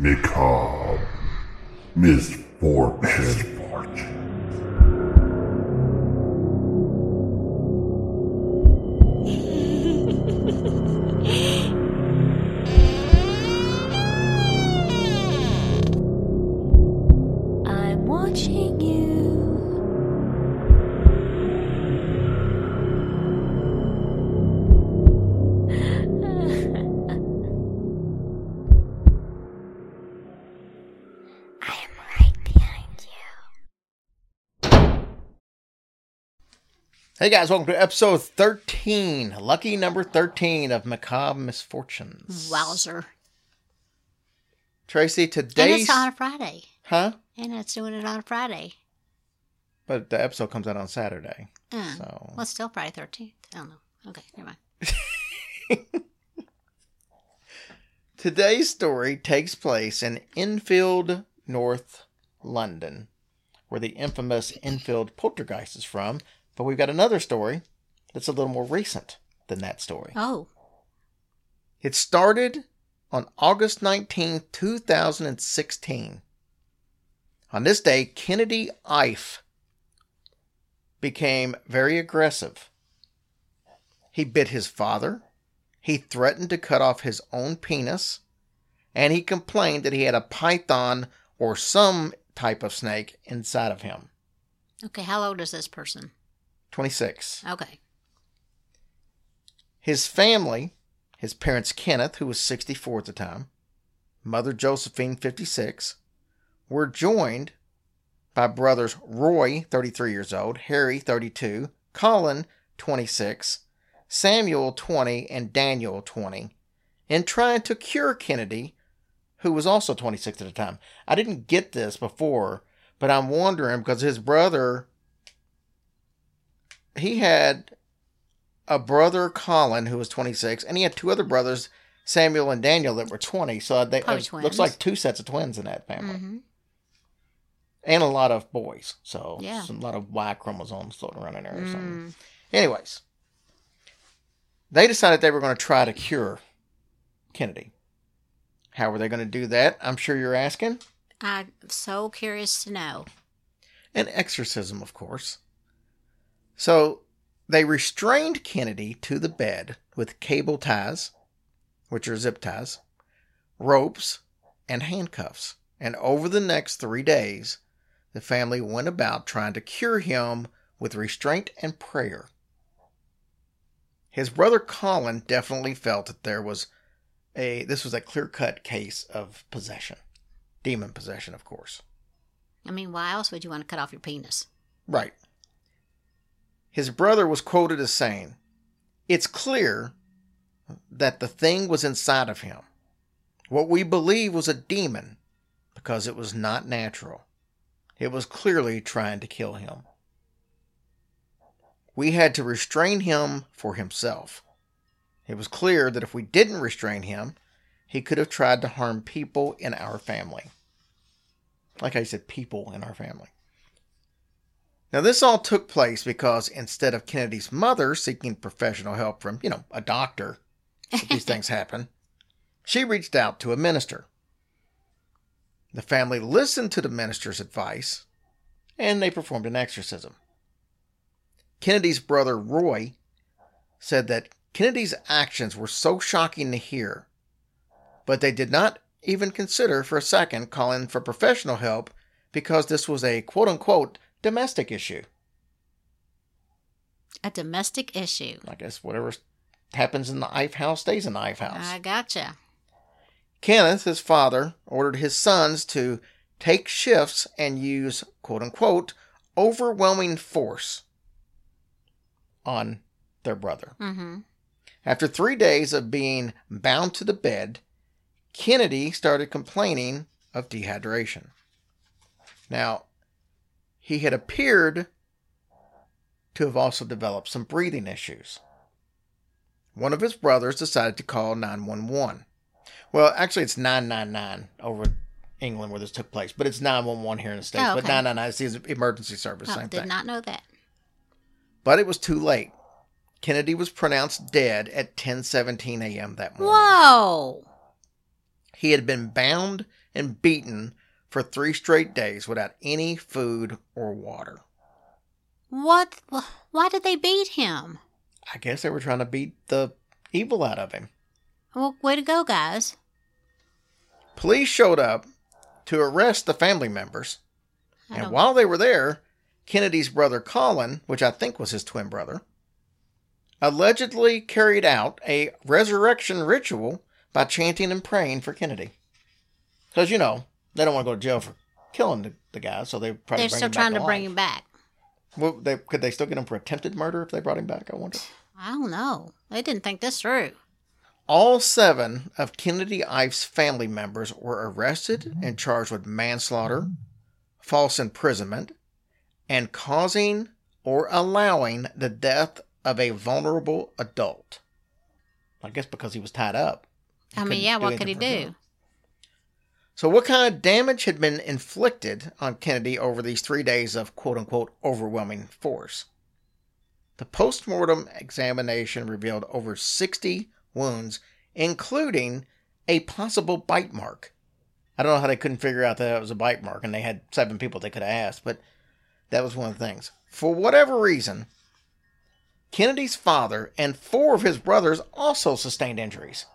Macabre. Misfortune. I'm watching you. I am right behind you. Hey guys, welcome to episode 13, lucky number 13 of Macabre Misfortunes. Wowzer. Tracy, And today's... it's on a Friday. Huh? And it's doing it on a Friday. But the episode comes out on Saturday. Oh, So... well, it's still Friday 13th. I don't know. Okay, never mind. Today's story takes place in Enfield, North London, where the infamous Enfield poltergeist is from. But we've got another story that's a little more recent than that story. Oh. It started on August 19, 2016. On this day, Kennedy Ife became very aggressive. He bit his father, he threatened to cut off his own penis, and he complained that he had a python or some type of snake inside of him. Okay, how old is this person? 26. Okay. His family, his parents Kenneth, who was 64 at the time, mother Josephine, 56, were joined by brothers Roy, 33 years old, Harry, 32, Colin, 26, Samuel, 20, and Daniel, 20, in trying to cure Kennedy, who was also 26 at the time. I didn't get this before, but I'm wondering because his brother, he had a brother, Colin, who was 26, and he had two other brothers, Samuel and Daniel, that were 20. So they Probably it twins. looks like two sets of twins in that family. Mm-hmm. And a lot of boys. So Yeah. a lot of Y chromosomes floating around in there or something. Anyways, they decided they were going to try to cure Kennedy. How were they going to do that? I'm sure you're asking. I'm so curious to know. An exorcism, of course. So they restrained Kennedy to the bed with cable ties, which are zip ties, ropes, and handcuffs. And over the next 3 days, the family went about trying to cure him with restraint and prayer. His brother Colin definitely felt that this was a clear-cut case of possession. Demon possession, of course. I mean, why else would you want to cut off your penis? Right. His brother was quoted as saying, "It's clear that the thing was inside of him. What we believe was a demon because it was not natural. It was clearly trying to kill him. We had to restrain him for himself. It was clear that if we didn't restrain him, he could have tried to harm people in our family." Like I said, people in our family. Now, this all took place because instead of Kennedy's mother seeking professional help from, a doctor, if these things happen, she reached out to a minister. The family listened to the minister's advice, and they performed an exorcism. Kennedy's brother, Roy, said that Kennedy's actions were so shocking to hear, but they did not even consider for a second calling for professional help because this was a quote-unquote domestic issue. A domestic issue. I guess whatever happens in the Ife house stays in the Ife house. I gotcha. Kenneth, his father, ordered his sons to take shifts and use quote-unquote overwhelming force on their brother. Mm-hmm. After 3 days of being bound to the bed, Kennedy started complaining of dehydration. Now, he had appeared to have also developed some breathing issues. One of his brothers decided to call 911. Well, actually, it's 999 over England where this took place, but it's 911 here in the States. Oh, okay. But 999 is the emergency service, same Did thing. not know that. But it was too late. Kennedy was pronounced dead at 10:17 a.m. that morning. Whoa! He had been bound and beaten for 3 straight days without any food or water. What? Why did they beat him? I guess they were trying to beat the evil out of him. Well, way to go, guys. Police showed up to arrest the family members. And while they were there, Kennedy's brother Colin, which I think was his twin brother, allegedly carried out a resurrection ritual by chanting and praying for Kennedy. Because, they don't want to go to jail for killing the guy, so they're still trying to bring him back. Well, could they still get him for attempted murder if they brought him back, I wonder? I don't know. They didn't think this through. All 7 of Kennedy Ife's family members were arrested and charged with manslaughter, false imprisonment, and causing or allowing the death of a vulnerable adult. I guess because he was tied up. What could he do? So what kind of damage had been inflicted on Kennedy over these 3 days of quote-unquote overwhelming force? The post-mortem examination revealed over 60 wounds, including a possible bite mark. I don't know how they couldn't figure out that it was a bite mark, and they had 7 people they could have asked, but that was one of the things. For whatever reason, Kennedy's father and 4 of his brothers also sustained injuries.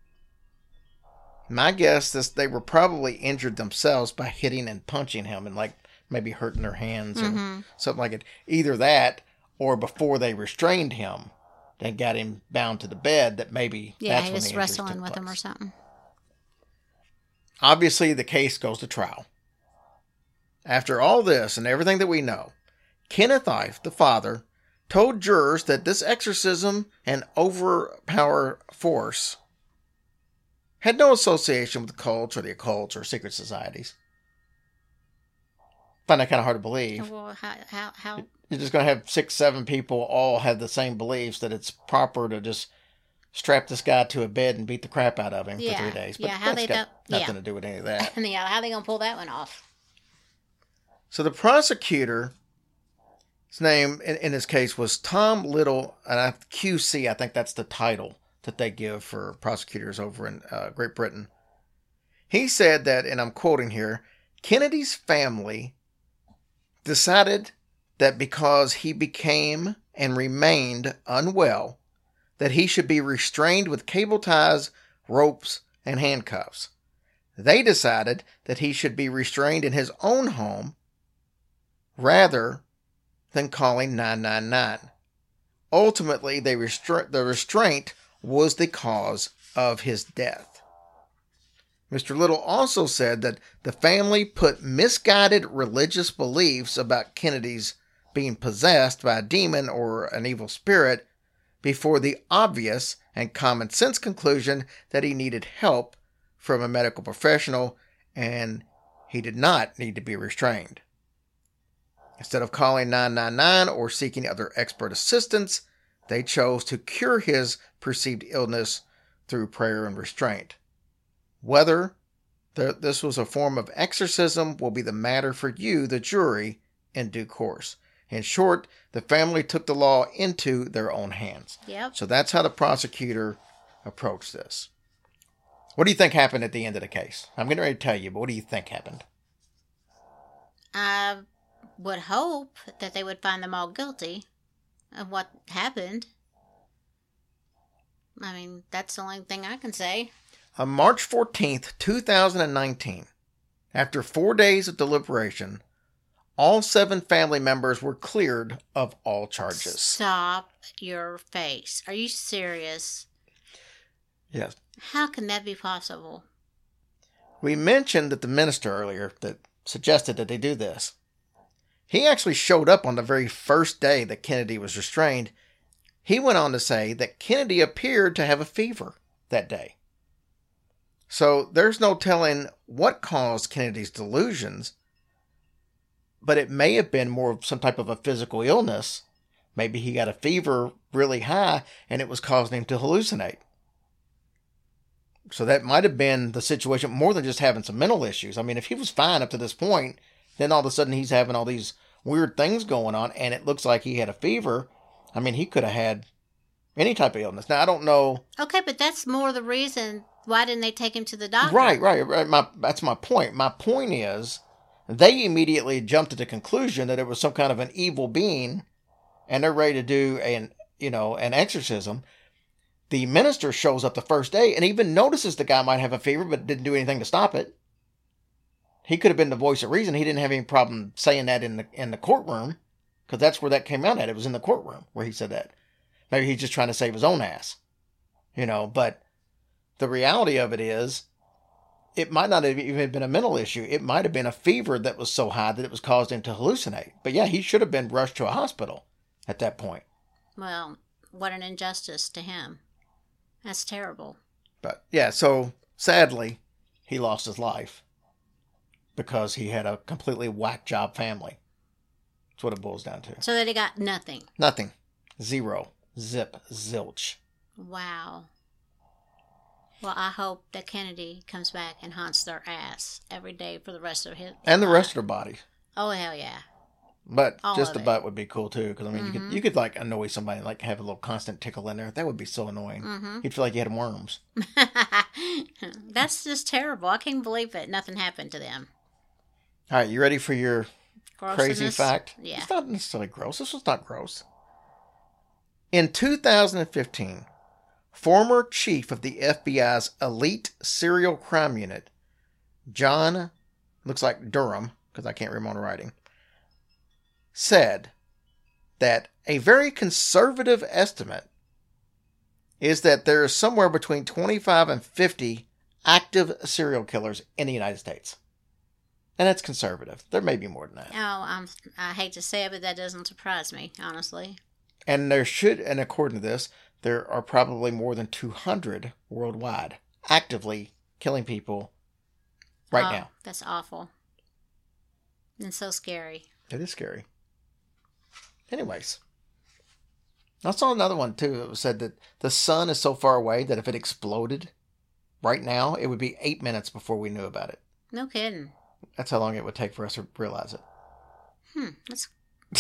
My guess is they were probably injured themselves by hitting and punching him and maybe hurting their hands or something like it. Either that or before they restrained him and got him bound to the bed, that maybe that's when the injuries wrestling with took him or place. something. Obviously, the case goes to trial. After all this and everything that we know, Kenneth Ife, the father, told jurors that this exorcism and overpower force had no association with the cults or the occults or secret societies. Find that kind of hard to believe. Well, how? You're just going to have 6, 7 people all have the same beliefs that it's proper to just strap this guy to a bed and beat the crap out of him for 3 days. But that's got nothing to do with any of that. How are they going to pull that one off? So the prosecutor, his name in this case was Tom Little, and QC, I think that's the title that they give for prosecutors over in Great Britain. He said that, and I'm quoting here, Kennedy's family decided that because he became and remained unwell, that he should be restrained with cable ties, ropes, and handcuffs. They decided that he should be restrained in his own home rather than calling 999. Ultimately, the restraint was the cause of his death. Mr. Little also said that the family put misguided religious beliefs about Kennedy's being possessed by a demon or an evil spirit before the obvious and common sense conclusion that he needed help from a medical professional and he did not need to be restrained. Instead of calling 999 or seeking other expert assistance, they chose to cure his perceived illness through prayer and restraint. Whether this was a form of exorcism will be the matter for you, the jury, in due course. In short, the family took the law into their own hands. Yep. So that's how the prosecutor approached this. What do you think happened at the end of the case? I'm getting ready to tell you, but what do you think happened? I would hope that they would find them all guilty of what happened. That's the only thing I can say. On March 14th, 2019, after 4 days of deliberation, all 7 family members were cleared of all charges. Stop your face. Are you serious? Yes. How can that be possible? We mentioned that the minister earlier that suggested that they do this. He actually showed up on the very first day that Kennedy was restrained. He went on to say that Kennedy appeared to have a fever that day. So there's no telling what caused Kennedy's delusions, but it may have been more of some type of a physical illness. Maybe he got a fever really high and it was causing him to hallucinate. So that might have been the situation, more than just having some mental issues. If he was fine up to this point, then all of a sudden he's having all these weird things going on and it looks like he had a fever. He could have had any type of illness. Now, I don't know. Okay, but that's more the reason Why didn't they take him to the doctor? Right. That's my point. My point is, they immediately jumped to the conclusion that it was some kind of an evil being, and they're ready to do an exorcism. The minister shows up the first day and even notices the guy might have a fever, but didn't do anything to stop it. He could have been the voice of reason. He didn't have any problem saying that in the courtroom, because that's where that came out at. It was in the courtroom where he said that. Maybe he's just trying to save his own ass, But the reality of it is, it might not have even been a mental issue. It might have been a fever that was so high that it was caused him to hallucinate. But yeah, he should have been rushed to a hospital at that point. Well, what an injustice to him. That's terrible. But yeah, so sadly, he lost his life because he had a completely whack job family. That's what it boils down to. So that he got nothing. Nothing. Zero. Zip. Zilch. Wow. Well, I hope that Kennedy comes back and haunts their ass every day for the rest of his and the life. rest of their body. Oh, hell yeah. But all just the it. butt would be cool too, because I mean, you could like annoy somebody, like have a little constant tickle in there. That would be so annoying. You'd feel like you had worms. That's just terrible. I can't believe it. Nothing happened to them. All right, you ready for your crazy fact? Yeah. It's not necessarily gross. This was not gross. In 2015, former chief of the FBI's elite serial crime unit, John, looks like Durham, because I can't read my own writing, said that a very conservative estimate is that there is somewhere between 25 and 50 active serial killers in the United States. And that's conservative. There may be more than that. Oh, I hate to say it, but that doesn't surprise me, honestly. And and according to this, there are probably more than 200 worldwide actively killing people right now. That's awful. And so scary. It is scary. Anyways, I saw another one too. It said that the sun is so far away that if it exploded right now, it would be 8 minutes before we knew about it. No kidding. That's how long it would take for us to realize it. That's...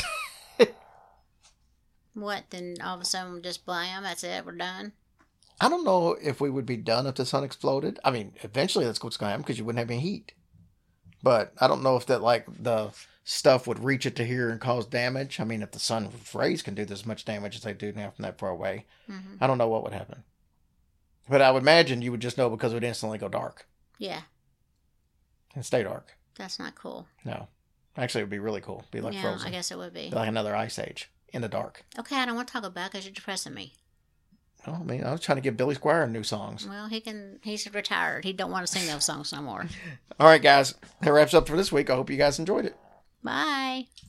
What, then all of a sudden just blam, that's it, we're done? I don't know if we would be done if the sun exploded. I mean, eventually that's what's going to happen because you wouldn't have any heat. But I don't know if that, like, the stuff would reach it to here and cause damage. I mean, if the sun's rays can do this much damage as they do now from that far away, I don't know what would happen. But I would imagine you would just know because it would instantly go dark. Yeah. And stay dark. That's not cool. No. Actually, it would be really cool. It'd be like Frozen. I guess it would be. Like another ice age in the dark. Okay, I don't want to talk about it because you're depressing me. Oh, I mean, I was trying to give Billy Squire new songs. Well, he's retired. He don't want to sing those songs no more. All right, guys. That wraps up for this week. I hope you guys enjoyed it. Bye.